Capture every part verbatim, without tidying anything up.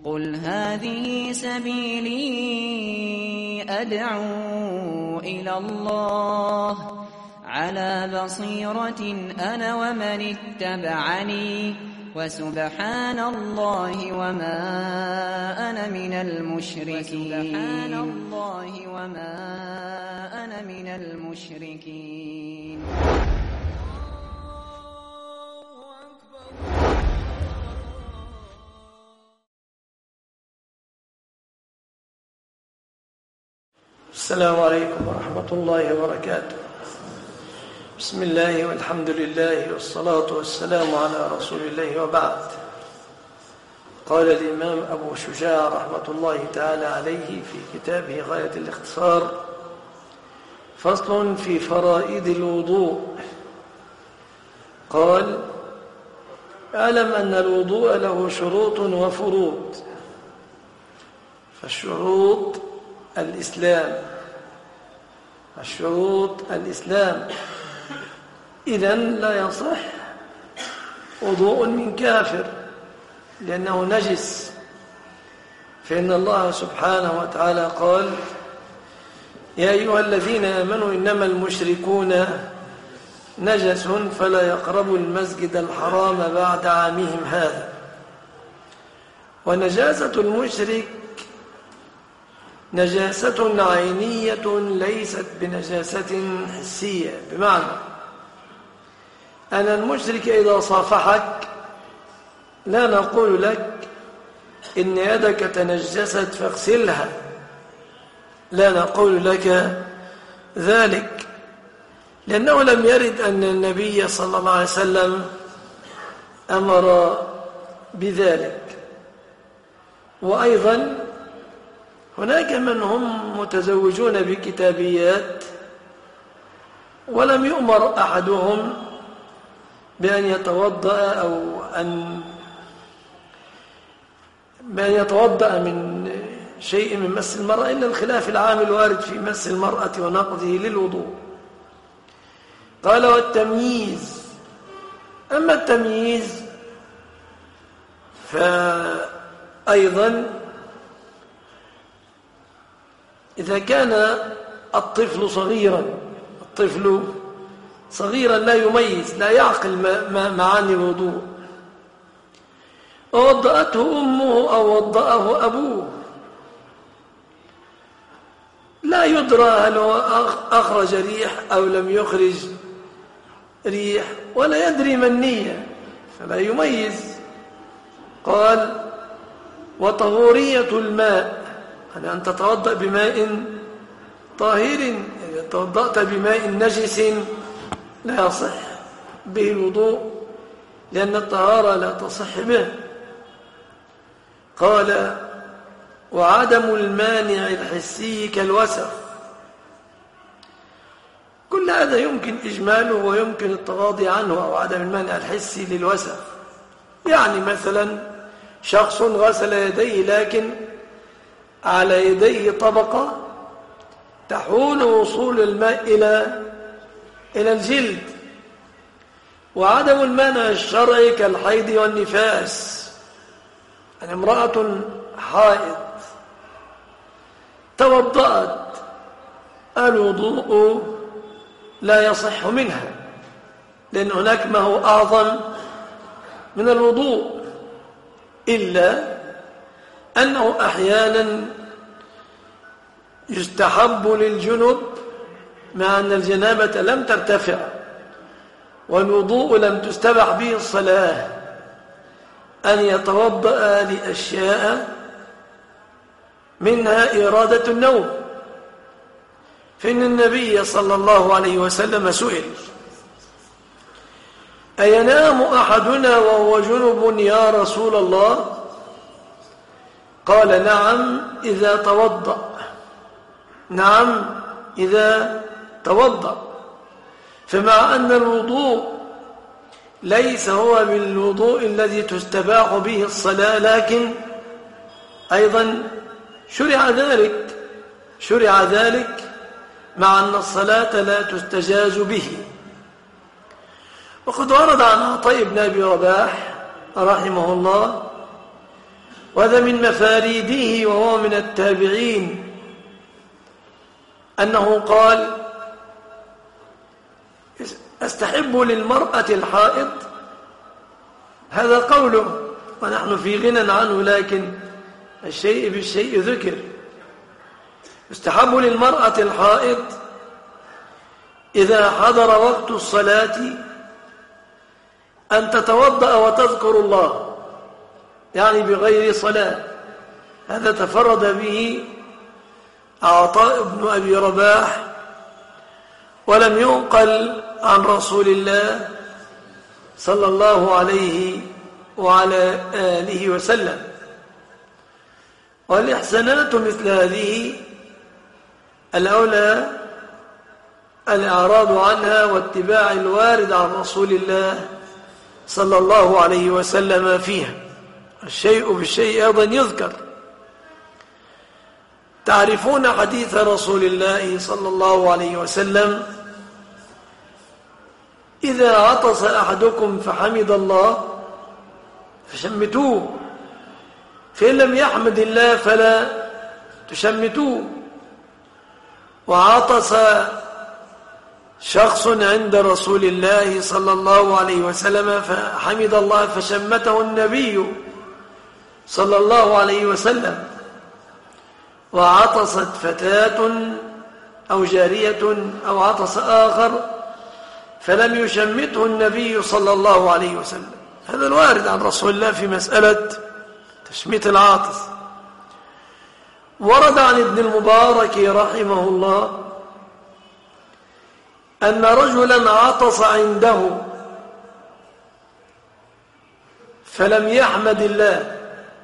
قل هذه سبيلي أدعو إلى الله على بصيرة أنا ومن اتبعني وسبحان الله وما أنا من المشركين وسبحان الله وما أنا من المشركين. السلام عليكم ورحمة الله وبركاته. بسم الله والحمد لله والصلاة والسلام على رسول الله وبعد. قال الإمام أبو شجاع رحمة الله تعالى عليه في كتابه غاية الاختصار: فصل في فرائض الوضوء. قال: اعلم أن الوضوء له شروط وفروض. فالشروط الإسلام الشروط الإسلام إذن لا يصح وضوء من كافر لأنه نجس، فإن الله سبحانه وتعالى قال: يا أيها الذين آمنوا إنما المشركون نجس فلا يقربوا المسجد الحرام بعد عامهم هذا. ونجاسة المشرك نجاسة عينية ليست بنجاسة حسية، بمعنى أن المشرك إذا صافحك لا نقول لك إن يدك تنجست فاغسلها، لا نقول لك ذلك، لأنه لم يرد أن النبي صلى الله عليه وسلم أمر بذلك. وأيضا هناك من هم متزوجون بكتابيات ولم يؤمر أحدهم بأن يتوضأ أو أن بأن يتوضأ من شيء من مس المرأة إلا الخلاف العام الوارد في مس المرأة ونقضه للوضوء. قال: والتمييز. أما التمييز فأيضا إذا كان الطفل صغيرا الطفل صغيرا لا يميز، لا يعقل معاني الوضوء، ووضأته أمه أو وضأه أبوه، لا يدرى هل هو أخرج ريح أو لم يخرج ريح، ولا يدري ما النية، فلا يميز. قال: وطهورية الماء، أن أن تتوضأ بماء طاهر. إذا توضأت بماء نجس لا يصح به الوضوء، لأن الطهارة لا تصح به. قال: وعدم المانع الحسي كالوسخ. كل هذا يمكن إجماله ويمكن التغاضي عنه، أو عدم المانع الحسي للوسخ. يعني مثلا شخص غسل يديه لكن على يديه طبقة تحول وصول الماء إلى إلى الجلد. وعدم المانع الشرعي كالحيض والنفاس. يعني امرأة حائض توضأت، الوضوء لا يصح منها، لأن هناك ما هو أعظم من الوضوء، إلا أنه أحيانا يستحب للجنب مع أن الجنابة لم ترتفع والوضوء لم تستبح به الصلاة أن يتوضأ لأشياء منها إرادة النوم. فإن النبي صلى الله عليه وسلم سئل: أينام أحدنا وهو جنب يا رسول الله؟ قال: نعم إذا توضأ نعم إذا توضأ. فمع أن الوضوء ليس هو بالوضوء الذي تستباح به الصلاة، لكن أيضا شرع ذلك شرع ذلك مع أن الصلاة لا تستجاز به. وقد ورد عن عطاء بن أبي رباح رحمه الله وهذا من مفاريده وهو من التابعين أنه قال: أستحب للمرأة الحائض. هذا قوله ونحن في غنى عنه، لكن الشيء بالشيء ذكر. يستحب للمرأة الحائض إذا حضر وقت الصلاة أن تتوضأ وتذكر الله، يعني بغير صلاة. هذا تفرد به عطاء بن أبي رباح، ولم ينقل عن رسول الله صلى الله عليه وعلى آله وسلم. والإحسانات مثل هذه الأولى الإعراض عنها واتباع الوارد عن رسول الله صلى الله عليه وسلم فيها. الشيء بالشيء أيضا يذكر. تعرفون حديث رسول الله صلى الله عليه وسلم: إذا عطس أحدكم فحمد الله فشمتوه، فإن لم يحمد الله فلا تشمتوه. وعطس شخص عند رسول الله صلى الله عليه وسلم فحمد الله فشمته النبي صلى الله عليه وسلم. وعطست فتاة أو جارية أو عطس آخر فلم يشمته النبي صلى الله عليه وسلم. هذا الوارد عن رسول الله في مسألة تشميت العاطس. ورد عن ابن المبارك رحمه الله أن رجلا عطس عنده فلم يحمد الله،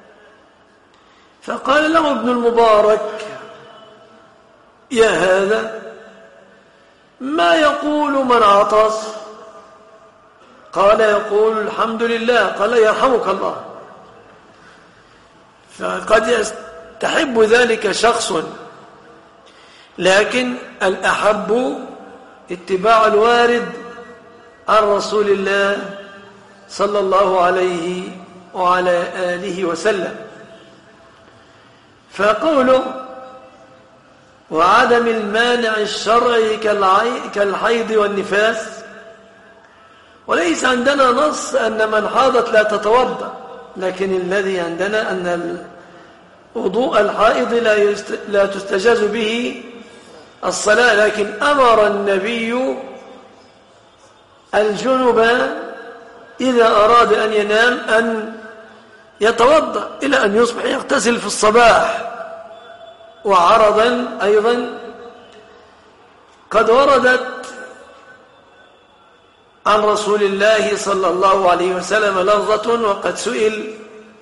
فقال له ابن المبارك: يا هذا ما يقول من عطس؟ قال: يقول الحمد لله. قال: يرحمك الله. فقد يستحب ذلك شخص، لكن الأحب اتباع الوارد عن رسول الله صلى الله عليه وعلى آله وسلم. فقوله: وعدم المانع الشرعي كالحيض والنفاس، وليس عندنا نص أن من حاضت لا تتوضأ، لكن الذي عندنا أن وضوء الحائض لا تستجاز به الصلاة. لكن أمر النبي الجنب إذا أراد أن ينام أن يتوضأ إلى أن يصبح يغتسل في الصباح. وعرضا أيضا قد وردت عن رسول الله صلى الله عليه وسلم لفظة وقد سئل: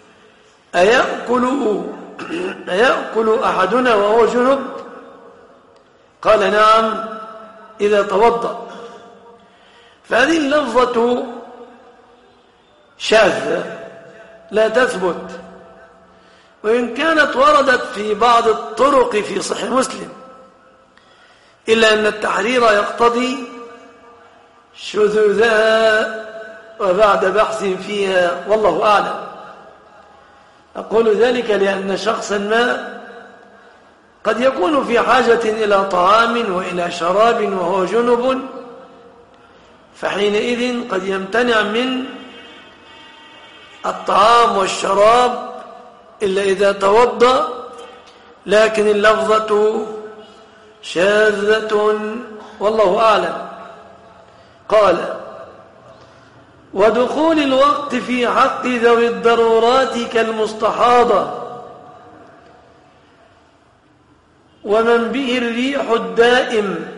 أيأكل, أيأكل أحدنا وهو جنب؟ قال: نعم إذا توضأ. فهذه اللفظة شاذة لا تثبت، وإن كانت وردت في بعض الطرق في صحيح مسلم، إلا أن التحرير يقتضي شذوذها وبعد بحث فيها، والله أعلم. أقول ذلك لأن شخصا ما قد يكون في حاجة إلى طعام وإلى شراب وهو جنب، فحينئذ قد يمتنع من الطعام والشراب إلا إذا توضأ، لكن اللفظة شاذة والله أعلم. قال: ودخول الوقت في حق ذوي الضرورات كالمستحاضة ومن به الريح الدائم.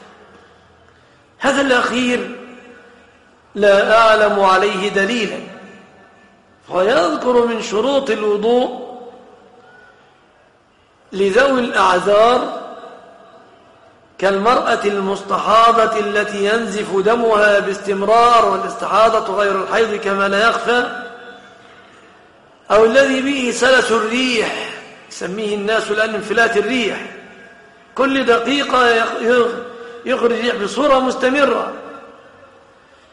هذا الأخير لا أعلم عليه دليلا، فيذكر من شروط الوضوء لذوي الأعذار كالمرأة المستحاضة التي ينزف دمها باستمرار، والاستحاضة غير الحيض كما لا يخفى، أو الذي به سلس الريح، يسميه الناس الآن انفلات الريح، كل دقيقة يخرج الريح بصورة مستمرة.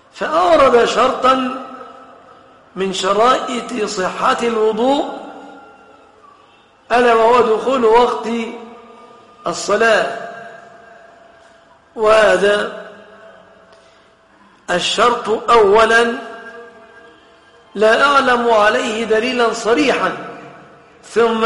فأورد شرطا من شرائط صحة الوضوء ألا وهو دخول وقت الصلاة. وهذا الشرط أولا لا أعلم عليه دليلا صريحا، ثم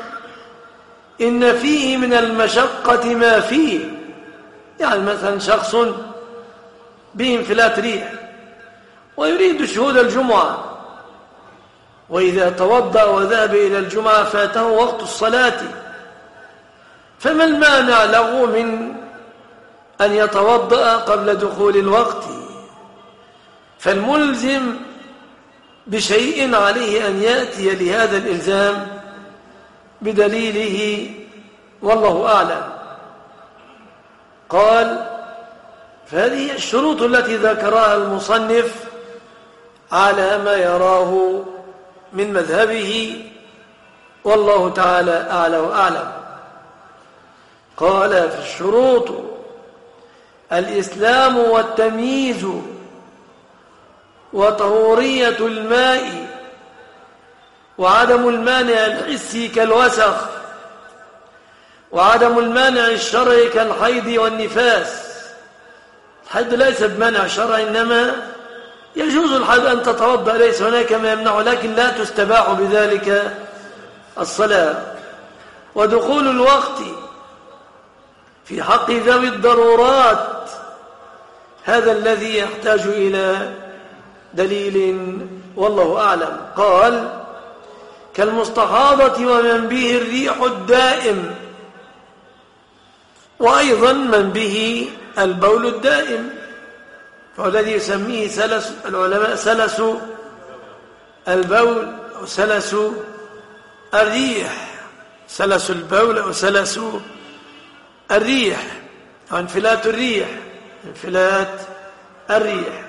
إن فيه من المشقة ما فيه. يعني مثلا شخص بانفلات ريح ويريد شهود الجمعة، وإذا توضأ وذهب إلى الجمعة فاته وقت الصلاة، فما المانع له من أن يتوضأ قبل دخول الوقت؟ فالملزم بشيء عليه أن يأتي لهذا الإلزام بدليله، والله أعلم. قال: فهذه الشروط التي ذكرها المصنف على ما يراه من مذهبه، والله تعالى أعلى وأعلم. قال: في الشروط الإسلام والتمييز وطهورية الماء وعدم المانع الحسي كالوسخ وعدم المانع الشرعي كالحيض والنفاس. الحيض ليس بمانع شرعي، إنما يجوز الحيض أن تتوضأ، ليس هناك ما يمنع، لكن لا تستباح بذلك الصلاة. ودخول الوقت في حق ذوي الضرورات هذا الذي يحتاج إلى دليل، والله أعلم. قال: كالمستحاضة ومن به الريح الدائم، وأيضا من به البول الدائم، فالذي يسميه سلس العلماء سلس البول أو سلس الريح، سلس البول أو سلس الريح، أو انفلات الريح، انفلات الريح.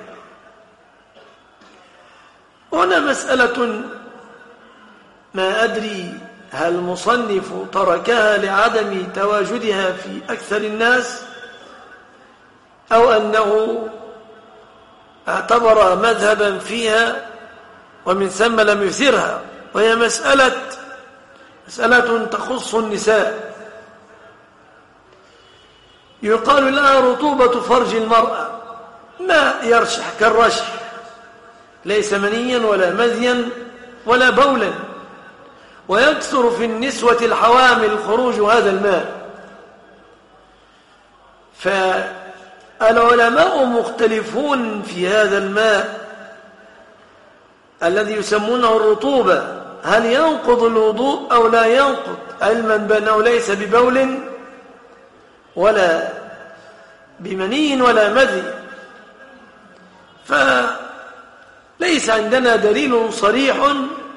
هنا مسألة ما أدري هل المصنف تركها لعدم تواجدها في أكثر الناس، أو أنه اعتبر مذهبا فيها ومن ثم لم يثرها، وهي مسألة مسألة تخص النساء. يقال لها رطوبة فرج المرأة، ما يرشح كالرشح، ليس منيا ولا مذيا ولا بولا، ويكثر في النسوة الحوامل خروج هذا الماء. فالعلماء مختلفون في هذا الماء الذي يسمونه الرطوبة، هل ينقض الوضوء أو لا ينقض، علما بأنه ليس ببول ولا بمني ولا مذي. فليس عندنا دليل صريح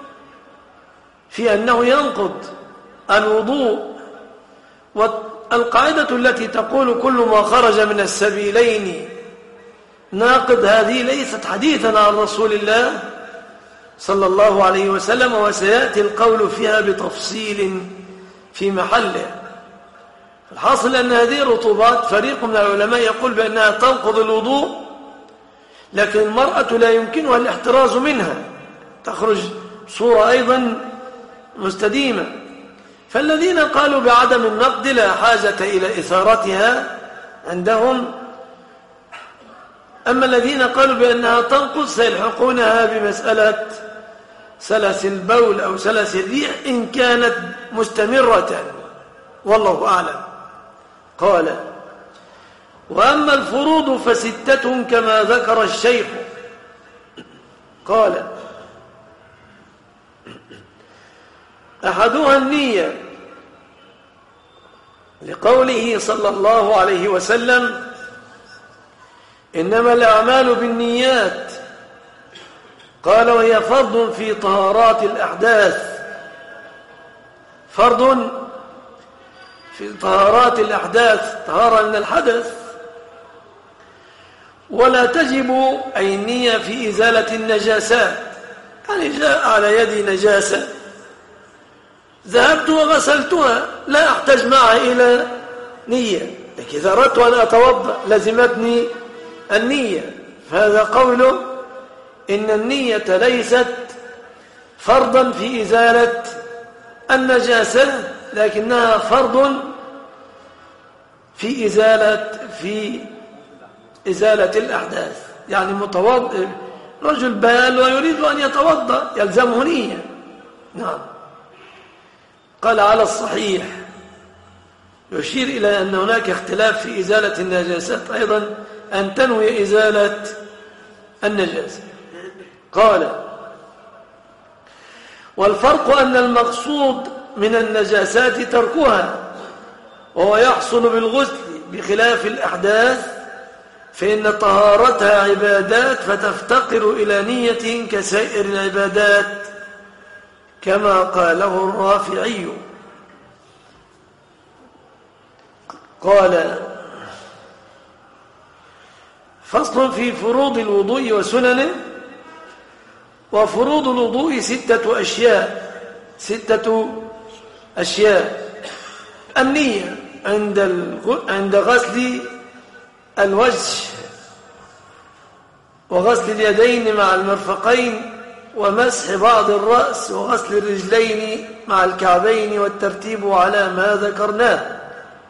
في أنه ينقض الوضوء. والقاعدة التي تقول كل ما خرج من السبيلين ناقض، هذه ليست حديثا عن رسول الله صلى الله عليه وسلم، وسيأتي القول فيها بتفصيل في محله. الحاصل أن هذه الرطوبات فريق من العلماء يقول بأنها تنقض الوضوء، لكن المرأة لا يمكنها الاحتراز منها، تخرج صورة أيضا مستديمة. فالذين قالوا بعدم النقد لا حاجة إلى إثارتها عندهم، أما الذين قالوا بأنها تنقض سيلحقونها بمسألة سلس البول أو سلس الريح إن كانت مستمرة، والله أعلم. قال: وأما الفروض فستة كما ذكر الشيخ. قال: أحدها النية، لقوله صلى الله عليه وسلم: إنما الأعمال بالنيات. قال: وهي فرض في طهارات الأحداث، فرض في طهارات الأحداث، طهارة من الحدث، ولا تجب أي النية في إزالة النجاسات. يعني جاء على يدي نجاسة، ذهبت وغسلتها، لا أحتاج معها إلى نية، لكن إذا أردت أن أتوضأ لزمتني النية. فهذا قوله إن النية ليست فرضا في إزالة النجاسة لكنها فرض في إزالة في إزالة الأحداث. يعني متوضئ رجل بال ويريد أن يتوضأ يلزمه نية. نعم. قال على الصحيح، يشير إلى أن هناك اختلاف في إزالة النجاسات أيضا، أن تنوي إزالة النجاسة. قال: والفرق أن المقصود من النجاسات تركها، وهو يحصل بالغسل، بخلاف الأحداث فإن طهارتها عبادات فتفتقر إلى نية كسائر العبادات، كما قاله الرافعي. قال: فصل في فروض الوضوء وسننه. وفروض الوضوء ستة أشياء ستة أشياء النية عند عند غسل الوجه وغسل اليدين مع المرفقين ومسح بعض الرأس وغسل الرجلين مع الكعبين، والترتيب على ما ذكرناه.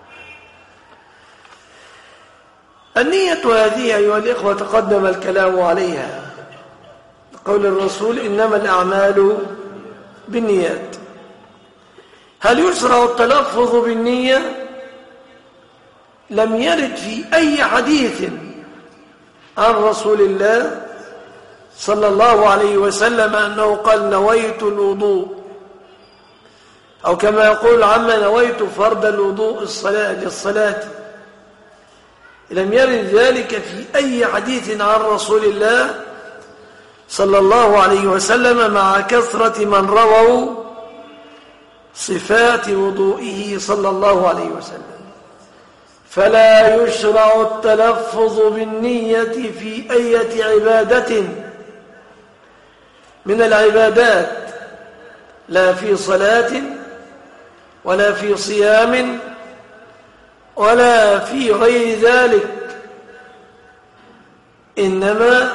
النية هذه أيها الإخوة تقدم الكلام عليها، قول الرسول: إنما الأعمال بالنيات. هل يشرع التلفظ بالنية؟ لم يرد في أي حديث عن رسول الله صلى الله عليه وسلم أنه قال: نويت الوضوء، أو كما يقول: عما نويت فرض الوضوء الصلاة للصلاة. لم يرد ذلك في أي حديث عن رسول الله صلى الله عليه وسلم، مع كثرة من رووا صفات وضوئه صلى الله عليه وسلم. فلا يشرع التلفظ بالنية في أي عبادة من العبادات، لا في صلاة ولا في صيام ولا في غير ذلك، إنما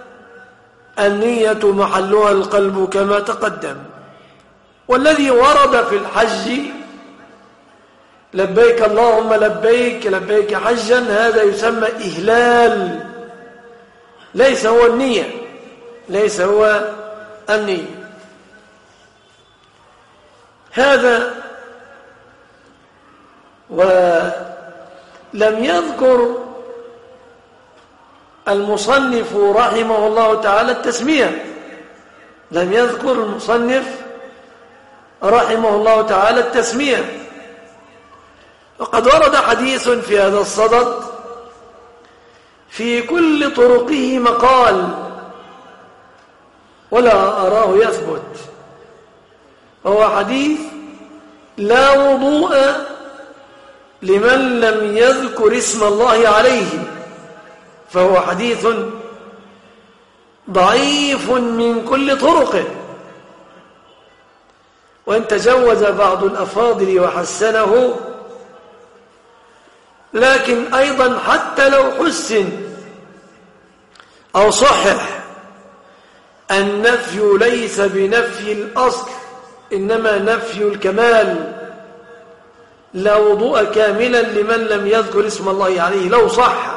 النية محلها القلب كما تقدم. والذي ورد في الحج: لبيك اللهم لبيك لبيك حجا، هذا يسمى إهلال، ليس هو النية ليس هو النية. هذا. ولم يذكر المصنف رحمه الله تعالى التسمية لم يذكر المصنف رحمه الله تعالى التسمية وقد ورد حديث في هذا الصدد في كل طرقه مقال، ولا أراه يثبت. وهو حديث: لا وضوء لمن لم يذكر اسم الله عليه. فهو حديث ضعيف من كل طرقه، وإن تجوز بعض الأفاضل وحسنه، لكن أيضا حتى لو حسن أو صحح، النفي ليس بنفي الأصل، إنما نفي الكمال. لا وضوء كاملا لمن لم يذكر اسم الله عليه لو صح.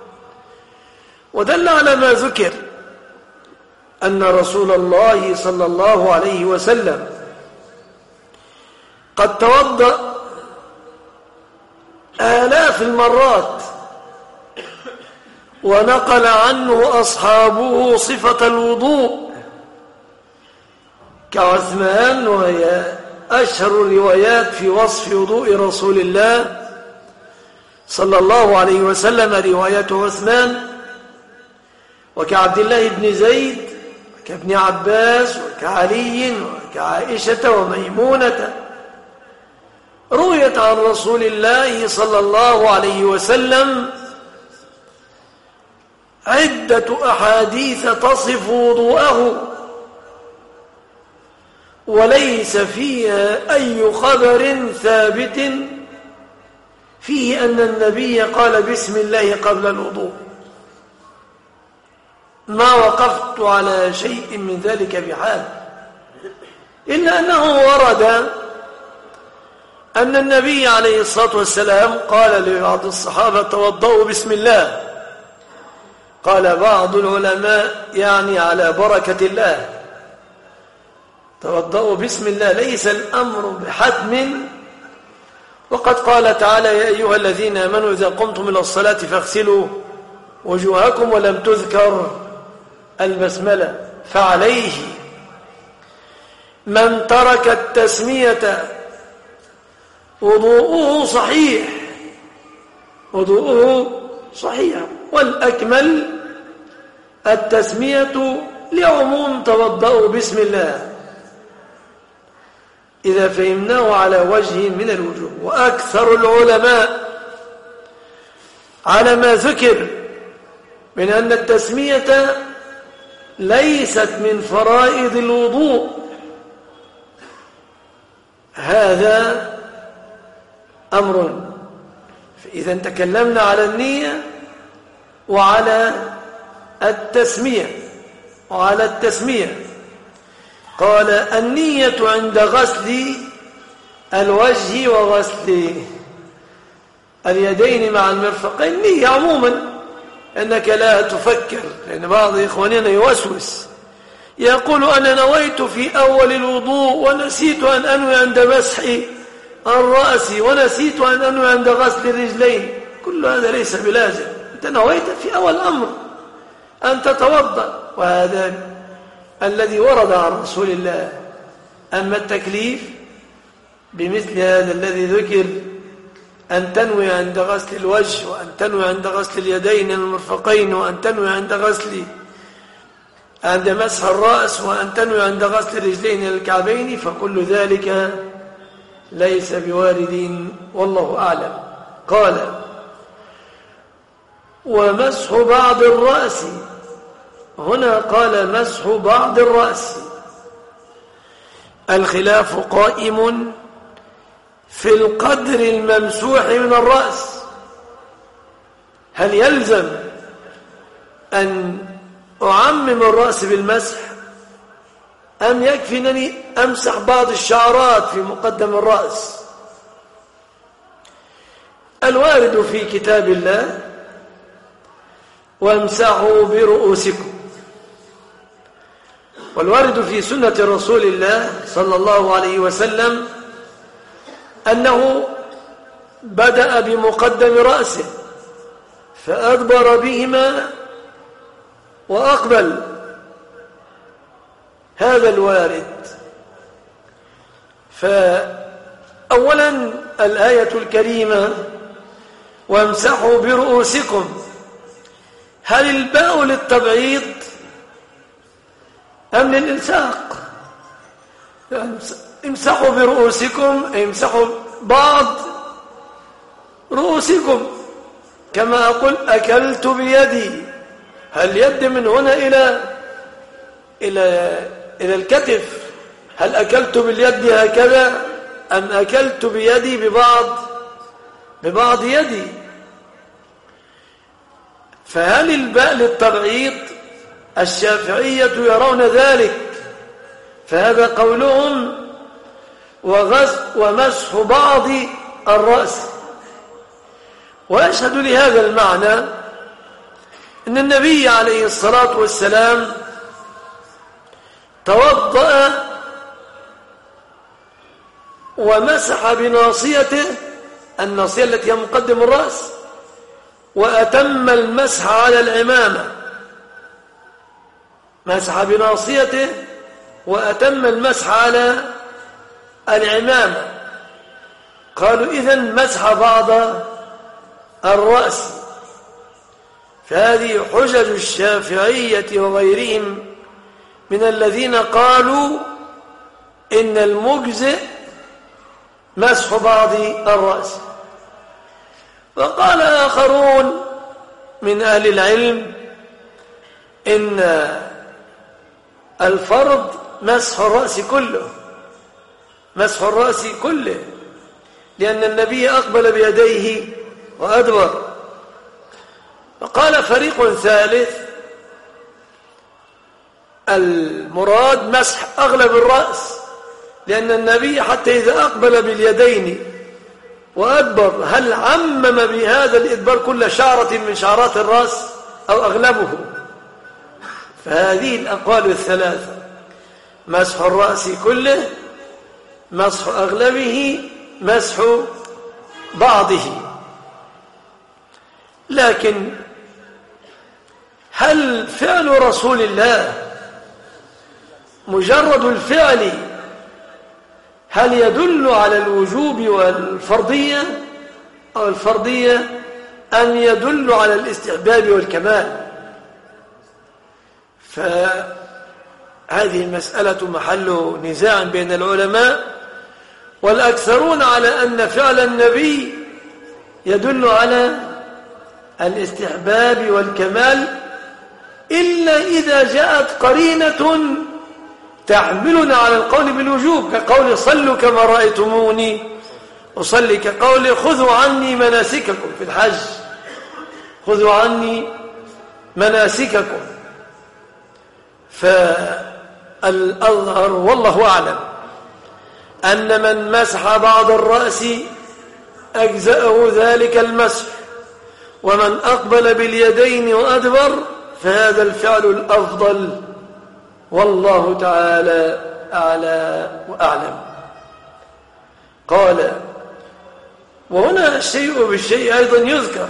ودل على ما ذكر أن رسول الله صلى الله عليه وسلم قد توضأ آلاف المرات، ونقل عنه أصحابه صفة الوضوء كعثمان، وهي أشهر الروايات في وصف وضوء رسول الله صلى الله عليه وسلم رواية عثمان، وكعبد الله بن زيد، وكابن عباس، وكعلي، وكعائشة وميمونة. رويت عن رسول الله صلى الله عليه وسلم عدة أحاديث تصف وضوءه، وليس فيها أي خبر ثابت فيه أن النبي قال بسم الله قبل الوضوء. ما وقفت على شيء من ذلك بحال، إلا أنه ورد أن النبي عليه الصلاة والسلام قال لبعض الصحابة توضؤوا بسم الله. قال بعض العلماء يعني على بركة الله، توضؤوا بسم الله، ليس الأمر بحتم. وقد قال تعالى يا أيها الذين آمنوا إذا قمتم إلى الصلاة فاغسلوا وجوهكم، ولم تذكر البسملة. فعليه من ترك التسمية وضوءه صحيح، وضوءه صحيح، والأكمل التسمية لعموم توضؤوا بسم الله إذا فهمناه على وجه من الوجوه. وأكثر العلماء على ما ذكر من أن التسمية ليست من فرائض الوضوء، هذا أمر. فإذا تكلمنا على النية وعلى التسمية وعلى التسمية قال النية عند غسل الوجه وغسل اليدين مع المرفقين نية عموما، أنك لا تفكر. لأن بعض إخواننا يوسوس يقول أنا نويت في أول الوضوء ونسيت أن أنوي عند مسح الرأس ونسيت أن أنوي عند غسل الرجلين. كل هذا ليس بلازم، أنت نويت في أول الأمر أن تتوضأ، وهذا الذي ورد عن رسول الله. أما التكليف بمثل هذا الذي ذكر أن تنوي عند غسل الوجه، وأن تنوي عند غسل اليدين المرفقين، وأن تنوي عند غسل عند مسح الرأس، وأن تنوي عند غسل الرجلين الكعبين، فكل ذلك ليس بوارد والله أعلم. قال ومسح بعض الرأس، هنا قال مسح بعض الرأس. الخلاف قائم في القدر الممسوح من الرأس، هل يلزم أن أعمم الرأس بالمسح أم يكفي أنني أمسح بعض الشعرات في مقدم الرأس؟ الوارد في كتاب الله وامسحوا برؤوسكم، والوارد في سنة رسول الله صلى الله عليه وسلم أنه بدأ بمقدم رأسه فأدبر بهما وأقبل، هذا الوارد. فأولا الآية الكريمة وامسحوا برؤوسكم، هل الباء للتبعيض أم للإلصاق؟ امسحوا برؤوسكم، امسحوا بعض رؤوسكم. كما أقول أكلت بيدي، هل يد من هنا إلى إلى إلى الكتف؟ هل أكلت باليد هكذا أم أكلت بيدي ببعض ببعض يدي؟ فهل الباء للتبعيض؟ الشافعية يرون ذلك، فهذا قولهم وغسل ومسح بعض الرأس. وأشهد لهذا المعنى أن النبي عليه الصلاة والسلام توضأ ومسح بناصيته، الناصية التي هي مقدم الرأس، وأتم المسح على العمامة، مسح بناصيته وأتم المسح على العمامة. قالوا إذن مسح بعض الرأس. فهذه حجج الشافعية وغيرهم من الذين قالوا إن المجزئ مسح بعض الرأس. وقال آخرون من أهل العلم إن الفرض مسح الرأس كله، مسح الرأس كله، لأن النبي أقبل بيديه وأدبر. وقال فريق ثالث المراد مسح أغلب الرأس، لأن النبي حتى إذا أقبل باليدين وأدبر، هل عمم بهذا الإدبار كل شعرة من شعرات الرأس أو أغلبه؟ فهذه الأقوال الثلاثة: مسح الرأس كله، مسح أغلبه، مسح بعضه. لكن هل فعل رسول الله مجرد الفعل هل يدل على الوجوب والفرضية أو الفرضية، أم يدل على الاستحباب والكمال؟ فهذه المسألة محل نزاع بين العلماء، والأكثرون على أن فعل النبي يدل على الاستحباب والكمال، إلا إذا جاءت قرينة تحملنا على القول بالوجوب، كقول صلوا كما رأيتموني أصلي، كقول خذوا عني مناسككم في الحج، خذوا عني مناسككم. فالأظهر والله أعلم أن من مسح بعض الرأس أجزأه ذلك المسح، ومن أقبل باليدين وأدبر فهذا الفعل الأفضل، والله تعالى أعلى وأعلم. قال: وهنا الشيء بالشيء أيضا يذكر،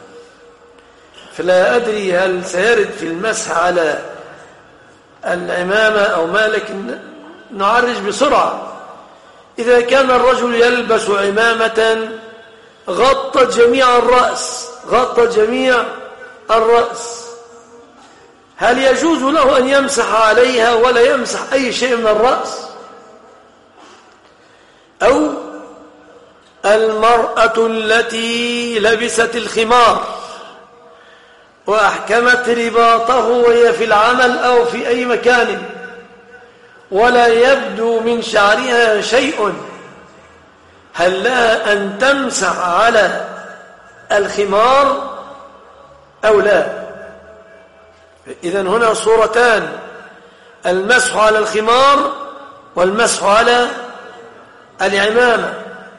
فلا أدري هل سيرد في المسح على العمامة أو ما، لكن نعرج بسرعة. إذا كان الرجل يلبس عمامة غطت جميع الرأس، غطت جميع الرأس، هل يجوز له أن يمسح عليها ولا يمسح أي شيء من الرأس؟ أو المرأة التي لبست الخمار وأحكمت رباطه وهي في العمل أو في أي مكان ولا يبدو من شعرها شيء، هل لها أن تمسح على الخمار أو لا؟ إذن هنا صورتان: المسح على الخمار والمسح على العمامة.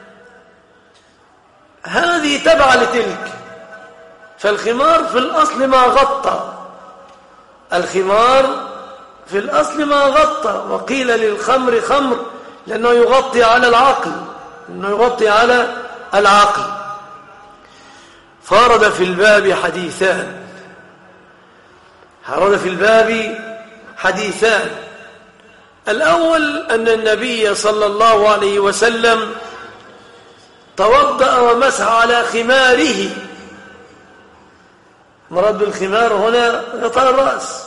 هذه تبع لتلك، فالخمار في الأصل ما غطى، الخمار في الأصل ما غطى، وقيل للخمر خمر لأنه يغطي على العقل، لأنه يغطي على العقل. فارد في الباب حديثان، ورد في الباب حديثان. الأول أن النبي صلى الله عليه وسلم توضأ ومسح على خماره. مراد الخمار هنا غطاء الرأس،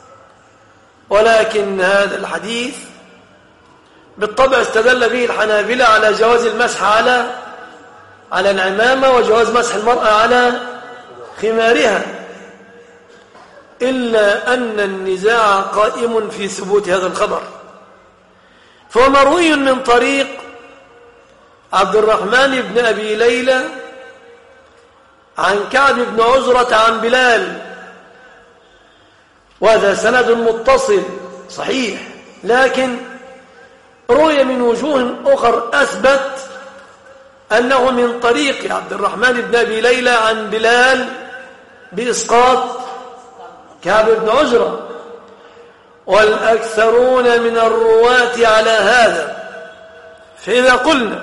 ولكن هذا الحديث بالطبع استدل به الحنابلة على جواز المسح على على العمامة وجواز مسح المرأة على خمارها، إلا أن النزاع قائم في ثبوت هذا الخبر. فهو مروي من طريق عبد الرحمن بن أبي ليلى عن كعب بن عزرة عن بلال، وهذا سند متصل صحيح، لكن روي من وجوه أخر أثبت أنه من طريق عبد الرحمن بن أبي ليلى عن بلال بإسقاط كعب بن عزرة، والأكثرون من الرواة على هذا. فإذا قلنا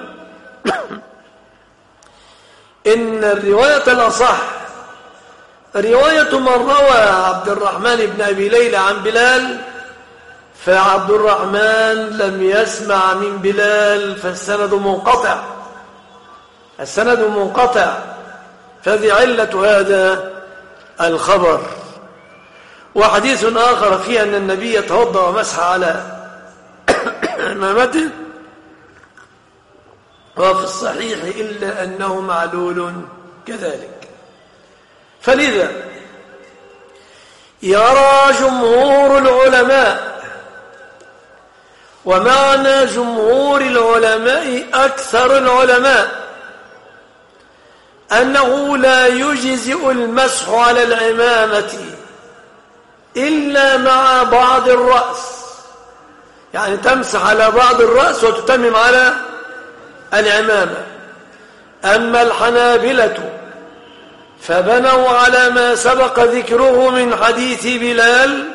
إن الرواية الأصح رواية من روى عبد الرحمن بن أبي ليلى عن بلال، فعبد الرحمن لم يسمع من بلال، فالسند منقطع، السند منقطع، فهذه علة هذا الخبر. وحديث آخر فيه أن النبي توضأ ومسح على عمامته، وفي الصحيح إلا أنه معلول كذلك. فلذا يرى جمهور العلماء، ومعنى جمهور العلماء أكثر العلماء، أنه لا يجزئ المسح على العمامة إلا مع بعض الرأس، يعني تمسح على بعض الرأس وتتمم على العمامة. أما الحنابلة فبنوا على ما سبق ذكره من حديث بلال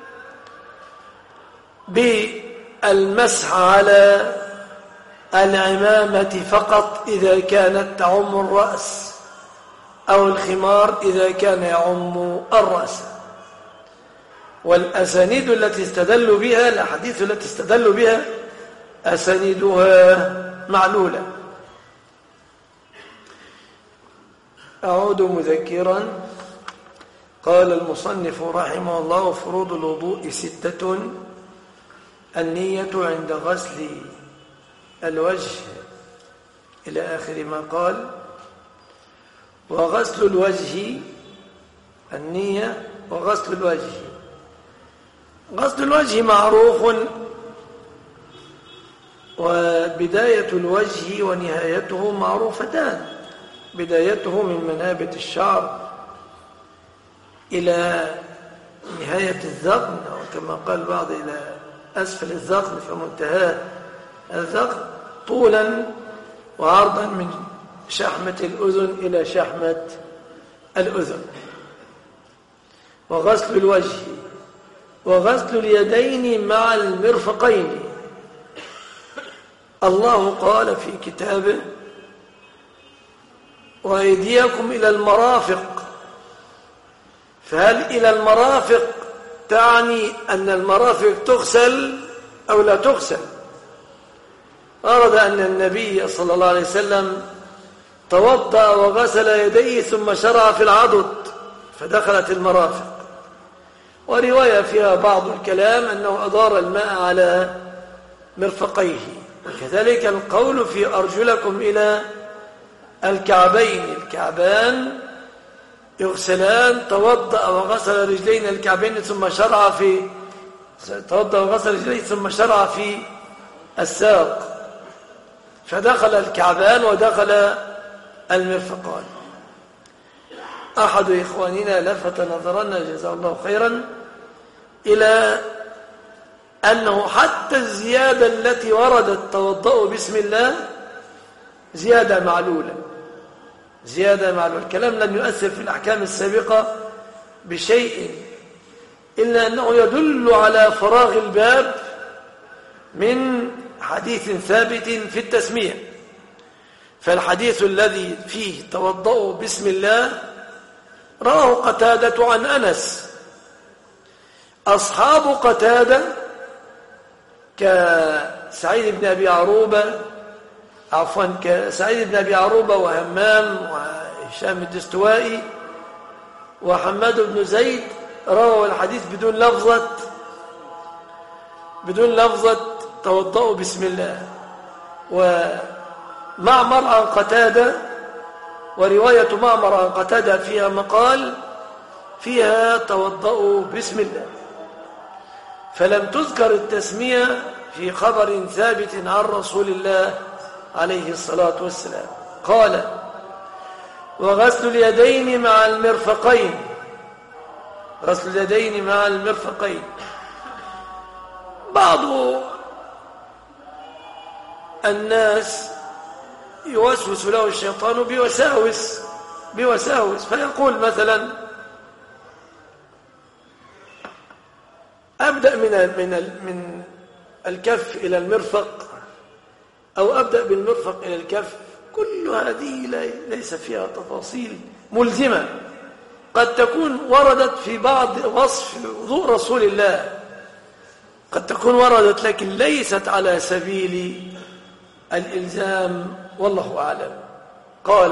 بالمسح على العمامة فقط إذا كانت تعم الرأس أو الخمار إذا كان يعم الرأس. والأسانيد التي استدلوا بها الأحاديث التي استدلوا بها أسانيدها معلولة. أعود مذكرا. قال المصنف رحمه الله: فروض الوضوء ستة: النية عند غسل الوجه إلى آخر ما قال. وغسل الوجه النية وغسل الوجه غسل الوجه معروف، وبداية الوجه ونهايته معروفتان. بدايته من منابت الشعر إلى نهاية الذقن، أو كما قال البعض إلى أسفل الذقن فمنتهى الذقن، طولا وعرضا من شحمة الأذن إلى شحمة الأذن. وغسل الوجه وغسل اليدين مع المرفقين. الله قال في كتابه: وأيديكم إلى المرافق. فهل إلى المرافق تعني أن المرافق تغسل أو لا تغسل؟ أرد أن النبي صلى الله عليه وسلم توضأ وغسل يديه ثم شرع في العضد فدخلت المرافق. ورواية فيها بعض الكلام أنه أدار الماء على مرفقيه. وكذلك القول في أرجلكم إلى الكعبين. الكعبان يغسلان. توضأ وغسل رجلين الكعبين ثم شرع في توضأ وغسل رجليه ثم شرع في الساق، فدخل الكعبان ودخل المرفقان. أحد إخواننا لفت نظرنا جزاه الله خيرا إلى أنه حتى الزيادة التي وردت توضأوا بسم الله زيادة معلولة. زيادة معلولة. الكلام لم يؤثر في الأحكام السابقة بشيء، إلا أنه يدل على فراغ الباب من حديث ثابت في التسمية. فالحديث الذي فيه توضأوا بسم الله رواه قتادة عن أنس. أصحاب قتادة كسعيد بن أبي عروبة عفوا كسعيد بن أبي عروبة وهمام وهشام الدستوائي وحماد بن زيد رووا الحديث بدون لفظة بدون لفظة توضأوا بسم الله. ومعمر عن قتادة ورواية معمر عن قتادة فيها مقال فيها توضأوا بسم الله، فلم تذكر التسمية في خبر ثابت عن رسول الله عليه الصلاة والسلام. قال: وغسل اليدين مع المرفقين. غسل اليدين مع المرفقين. بعض الناس يوسوس له الشيطان بوساوس بوساوس فيقول مثلا: أبدأ من من من الكف إلى المرفق، أو أبدأ بالمرفق إلى الكف. كل هذه ليس فيها تفاصيل ملزمة، قد تكون وردت في بعض وصف وضوء رسول الله، قد تكون وردت لكن ليست على سبيل الإلزام، والله أعلم. قال: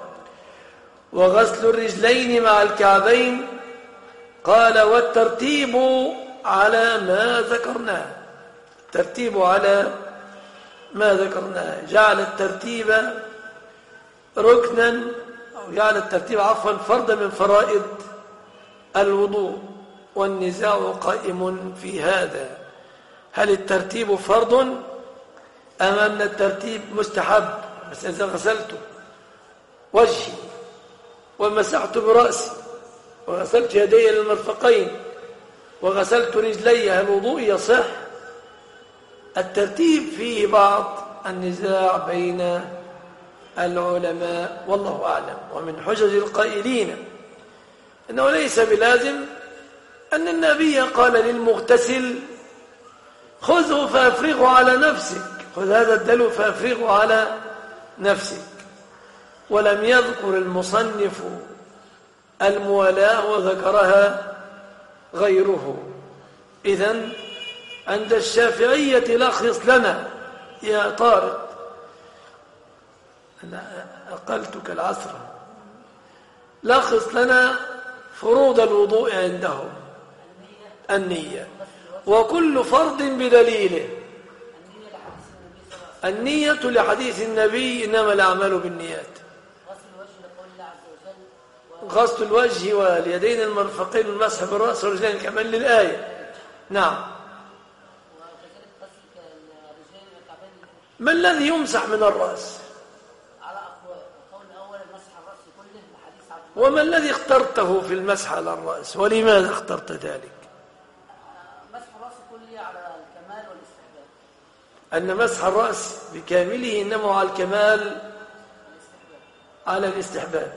وغسل الرجلين مع الكعبين. قال: والترتيب على ما ذكرناه. الترتيب على ما ذكرناه. جعل الترتيب ركنا، أو جعل الترتيب عفوا فرضا من فرائض الوضوء، والنزاع قائم في هذا: هل الترتيب فرض أم أن الترتيب مستحب؟ بس إذا غسلت وجهي ومسحت برأسي وغسلت يدي للمرفقين وغسلت رجلي، هل الوضوء يصح؟ الترتيب فيه بعض النزاع بين العلماء، والله أعلم. ومن حجج القائلين أنه ليس بلازم أن النبي قال للمغتسل خذه فأفرغه على نفسك، خذ هذا الدلو فأفرغه على نفسك، ولم يذكر المصنف الموالاة وذكرها غيره. إذن عند الشافعية لخص لنا يا طارق، أنا أقلتك العصر، لخص لنا فروض الوضوء عندهم. النية، وكل فرض بدليله. النية لحديث النبي إنما الأعمال بالنيات، غسل الوجه واليدين المرفقين والمسح بالرأس والرجلين كمان للآية. نعم. ما الذي يمسح من الرأس؟ وما الذي اخترته في المسح على الرأس، ولماذا اخترت ذلك؟ مسح الرأس كله على الكمال والاستحباب. أن مسح الرأس بكامله إنما على الكمال على الاستحباب،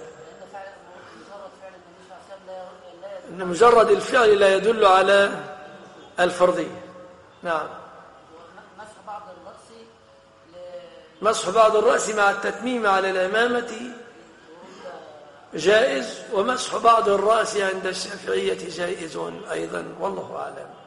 إن مجرد الفعل لا يدل على الفرضية. نعم. مسح بعض الرأس مسح بعض الرأس مع التتميم على الإمامة جائز، ومسح بعض الرأس عند الشافعية جائز أيضا، والله أعلم.